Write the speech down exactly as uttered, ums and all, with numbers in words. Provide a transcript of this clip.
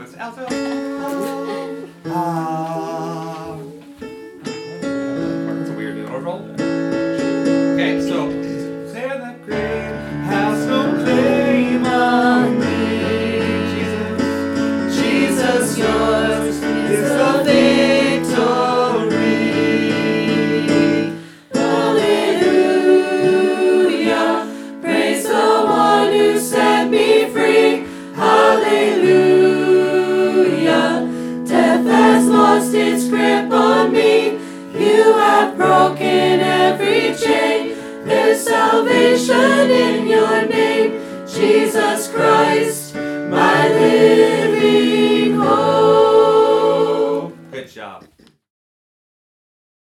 it's alto. Ah. That's a weird note roll. Okay, so say that grave has no claim on me. Jesus, Jesus, yours is the victory. Hallelujah, praise the one who set me free. Hallelujah, death has lost its grip on me. You have broken every chain. There's salvation in your name, Jesus Christ.